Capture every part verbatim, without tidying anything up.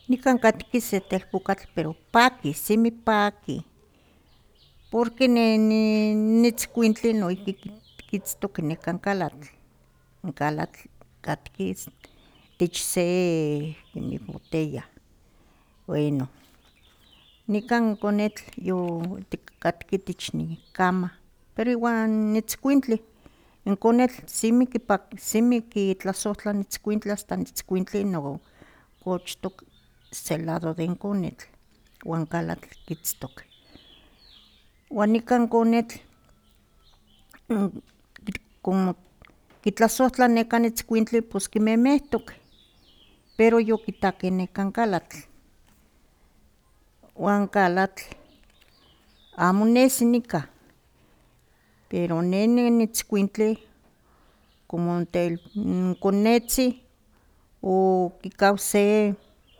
Nikan katki se telpokatl pero paki, semi paki, porque ne ni nitzkuintli noihki kitztok nekan kalatl, n kalatl katki itech se kemi botella, bueno nikan konetl yotikatki itech nikama, pero iwan itzkuintli, n konetl simi kipak simi kitlasohtla n itzkuintli asta n itzkuintli no kochtok se lado de n konetl, wan kalatl kitztok, wan nikan konetl como kitlasohtla nekan itzkuintli pos kimemehtok, pero yokitakeh nekan kalatl, wan kalatl amo nesi nika, pero ne nitzkuintli como tel n konetzi okikau se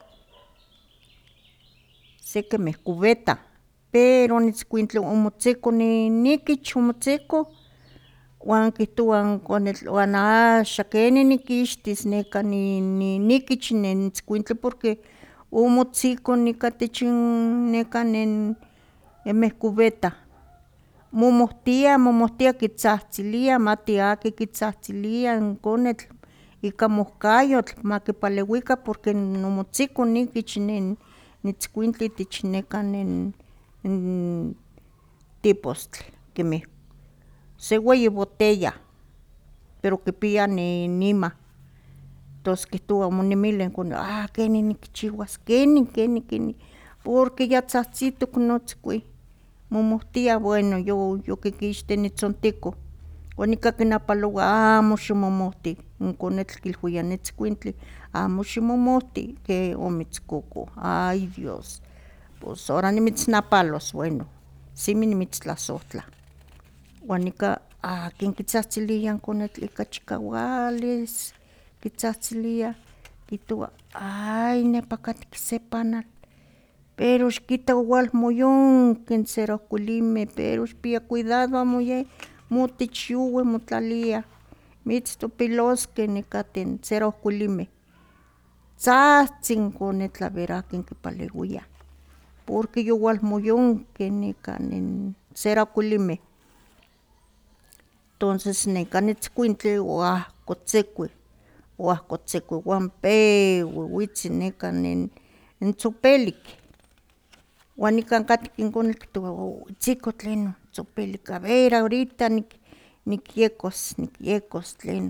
se kemeh cubeta, pero n itzkuintli omotziko nikich omotziko wan kihtowa n konetl wan axa kenin nikixtis neka ni nikich nin itzkuintli porque omotziko nika itech n nekan nin kemeh cubeta, momohtia, momohtia kitzahtzilia mati akin kitzahtzilia n konetl ika mohkayotl makipalewika porque omotziko nikich nin itzkuintli itech nekan nin n tipostl kemeh se weyi botella, pero kipia ni ima, tos kihtowa omonimilia n konetl ah kenin nikchiwas, kenin, kenin, kenin, porque ya tzahtzitok notzkui, momohtia bueno yo yokikixtih n itzontiko, wan nika kinapalowa amo ximomohti, n konetl kilwia n itzkuintli amo ximomohti ke omitzkoko, ay dios, pos hora nimitznapalos, bueno simi nimitztlasohtla, wan nika akin kitzahtzilia n konetl ika chikawalis kitzahtzilia kihtowa ay nepa katki se panal, pero xikita owalmoyonki n cerohkuilimeh pero xikpia cuidado amo yeh motech yuwi motlalia mitztopiloskeh nekatin cerohkuilimeh, tzahtzi n konetl a ver akin kipalewia, porque yowalmoyonkeh nekan nin cerohkuilimeh, tonces nekan itzkuintli oahkotzikui, oahkotzikui wan pewa witzi nekan nin tzopelik, wan nikan katki n konetl kihtowa oitziko tlenon tzopelik a ver ahorita nik nikyekos, nikyekos tlenon,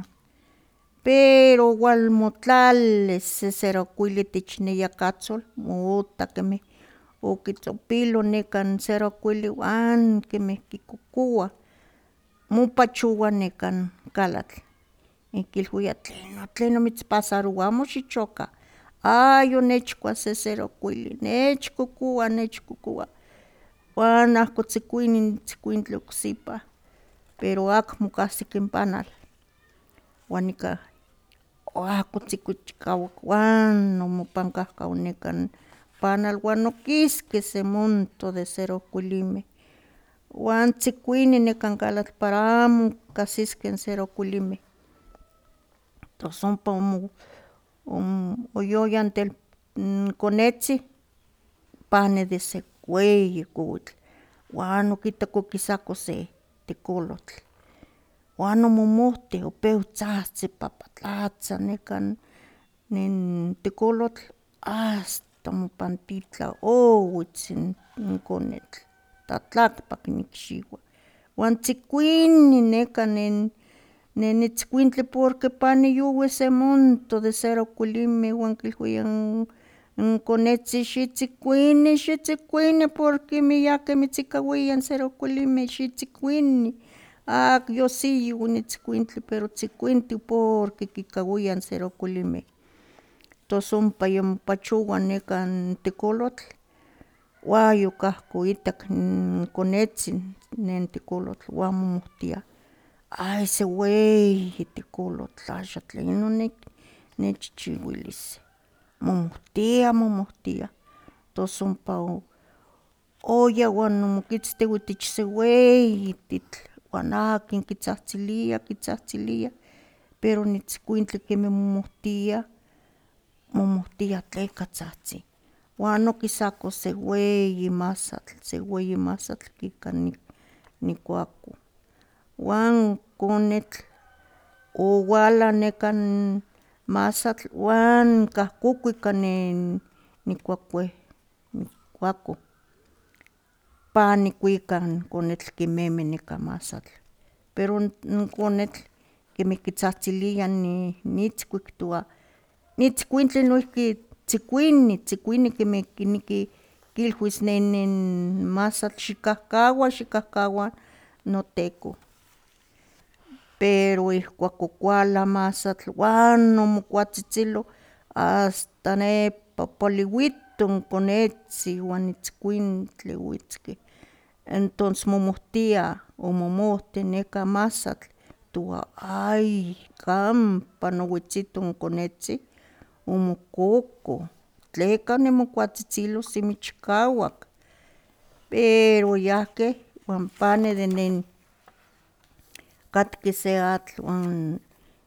pero walmotlali se cerohkuili itech neyakatzol mota kemeh okitzopilo nekan cerohkuili wan kemeh kikokowa, mopachowa nekan kalatl, nikilwia tlenon, tlenon mitzpasarowa amo xichoka, ay onechkua se cerohkuili, nechkokowa, nechkokowa, wan ahkotzikuini n itzkuintli oksepa, pero akmo okahsik n panal, wan nika oahkotzikui chikawak wan omopankahkau nekan panal wan okiski se monton de cerohkuilimeh, wan tzikuini nekan kalatl para amo kahsiskeh n cerohkuilimeh, tos ompa omo oyoya n tel n konetzi pani de se weyi kowitl, wan okitak okisako se tekolotl, wan omomohti opewa tzahtzi papatlatza nekan nin tekolotl asta omopantitla owitz n konetl, tlatlakpak nikxiwa, wan tzikuini nekan nin nin itzkuintli porque pani yuwi se monton de cerohkuilimeh wan kilwia n konetzi xitzikuini, xitzikuini porque miakeh mitzikawiah n cerohkuilimeh, xitzikuini, akyosiyoh n itzkuintli pero tzikuinti porque kikawia n cerohkuilimeh, tos ompa yomopachowa nekan tekolotl wan yokahko itak n konetzin nen tekolotl wan momohtia ay se weyi tekolotl axa tlenon nechchiwilis, momohtia, momohtia, tos ompa oya wan omokitztih itech se weyi titl wan akin kitzahtzilia, kitzahtzilia, pero n itzkuintli kemih momohtia momohtia tleka tzahtzin, uan okisako se weyi masatl, se weyi masatl ika nikuako. Uan konetl owala nekan masatl uan kahkoko ika nikuakue, nikuako, pa nikuika n konetl kimemi nika masatl, pero n konetl kemih kitzahtzilia nitzkui kihtowa nitzkuintli noihki tzikuini, tzikuini kemih kineki kilwis ne nin masatl xikahkawa, xikahkawa noteko, pero ihkuak okuala masatl uan omokuatzitzilo hasta nepa poliwito n konetzin uan itzkuintli oitzkih, entos momohtia, omomohti neka masatl kihtowa ay kampa nowitzito n konetzin omokoko, tleka nimokuatzitzilos semi chikawak, pero yahkeh iwan pani de nen katki se atl uan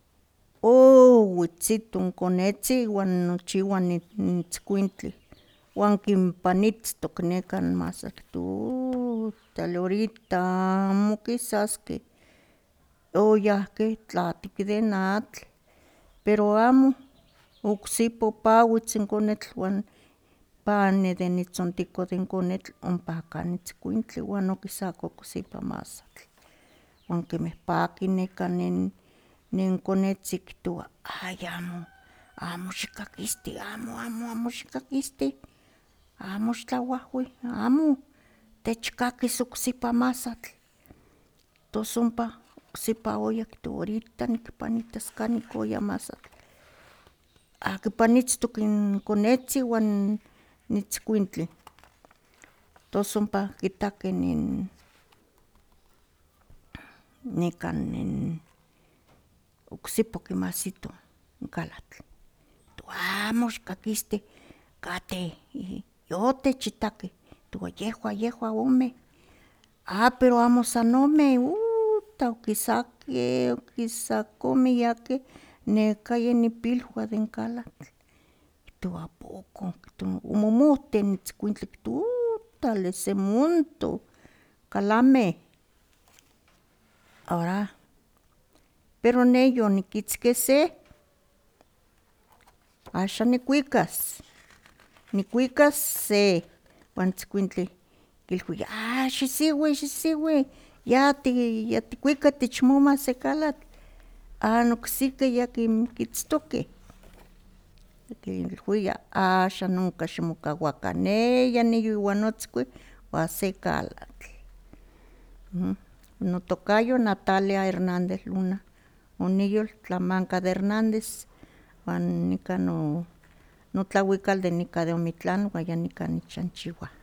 owitzito n konetzin iwan nochiwa n itzkuintli uan kinpanitztok nekan masatl, tutale horita amo kisaskeh, oyahkeh tlatik de n atl, pero amo, oksipa opawitz n konetl uan pani de nitzontico de n konetl ompa kan itzkuintli uan okisako oksipa masatl, uan kemih paki neka nin konetzi kihtowa ay amo, amo xikakisti, amo, amo, amo xikakisti, amo ixtlawahwi, amo, techkakis oksipa masatl, tos ompa oksipa oya kihtowa horita nikpanitas kanik oya masatl, akipanitztok n konetzin uan n itzkuintli, tos ompa kitakeh nin nekan nin oksipa okinmahsito n kalatl, kihtowa amo xikakisti kateh yotechitakeh, kihtowa yehwan, yehwan omeh, ah pero amo san omeh, uuta okisakeh, okisako miakeh nekah inipilwah de n kalatl, kihtowa apoco, omomohti n itzkuintli kihtowa utale semunto kalameh, ahora pero neh yonikitzkih se, axan nikuikas, nikuikas se, uan itzkuintli kilwia ah xisiwi, xisiwi yati yatikuika itich moma se kalatl, an oksiki yakinkitztokeh, nikilwia axan onka ximokawakan neya niiuan notzkui iuan se kalatl. Notokayo Natalia Hernández Luna, oniyol Tlamanca de Hernández, uan nikan no notlauikal de nika de Omitlán uan ya nika nichanchiwa.